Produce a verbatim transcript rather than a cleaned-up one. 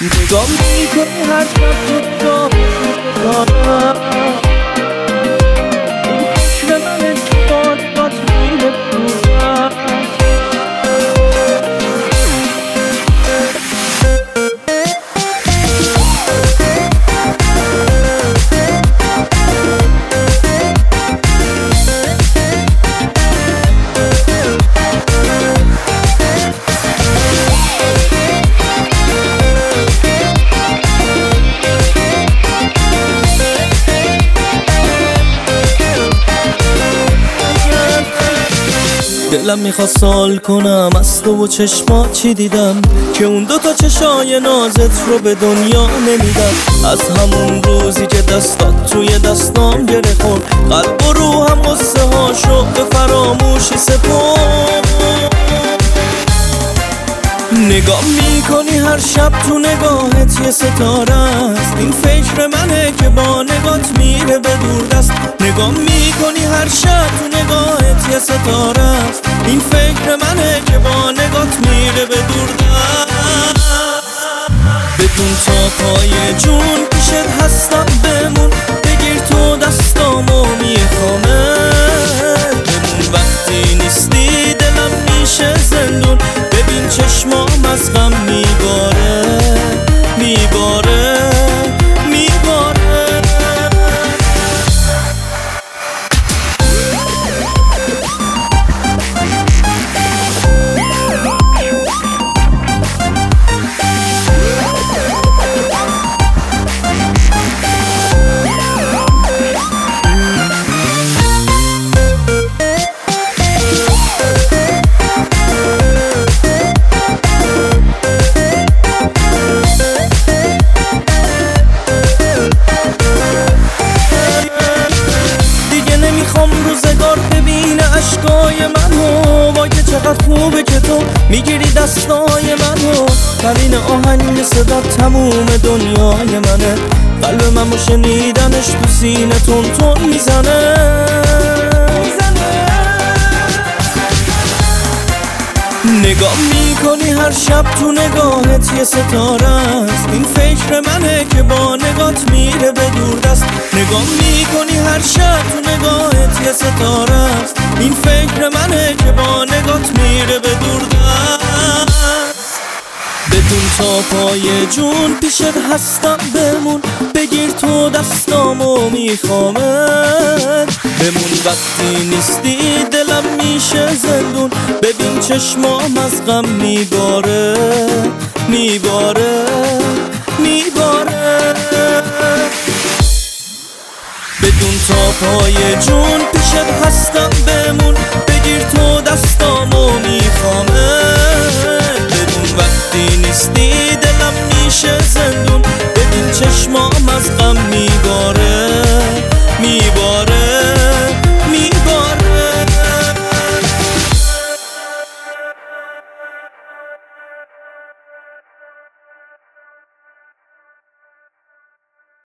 نگاه میکنی هر شب تو نگاه میکنم این فکر من با نگات میره بودم دلم میخواد سوال کنم از تو و چشمات چی دیدم که اون دوتا چشای نازت رو به دنیا نمیدم. از همون روزی که دستات توی دستام گره خورد قلب و روحم قصه هاشو به فراموشی سپرد. نگاه میکنی هر شب تو نگاهت یه ستاره است این فکر منه که با نگات میره به دور دست. نگاه میکنی هر شب تو نگاهت یه ستاره است این فکر منه که با نگات میره به دور دست. بدون تا پای جون پیشت هستم بمون بگیر تو دستامو میخوامه بمون وقتی نیستی دلم میشه زندون. ببین چشمام از غم میباره میباره میباره. روزگار ببینه عشقای منو وای که چقدر خوبه که تو میگیری دستای منو. همین آهنگ صدا تموم دنیای منه قلب منو شنیدنش تو سینه تون تون میزنه. نگاه میکنی هر شب تو نگاهت یه ستاره است این فکر منه که با نگات میره به دور دست. نگاه میکنی هر شب تو نگاهت یه ستاره است این فکر منه که با نگات میره به دور دست. بدون تا پای جون پیشت هستم بمون بگیر تو دستامو میخوامت بمون وقتی نیستی دلم میشه زندون. ببین چشمام از غم میباره میباره میباره. بدون تا پای جون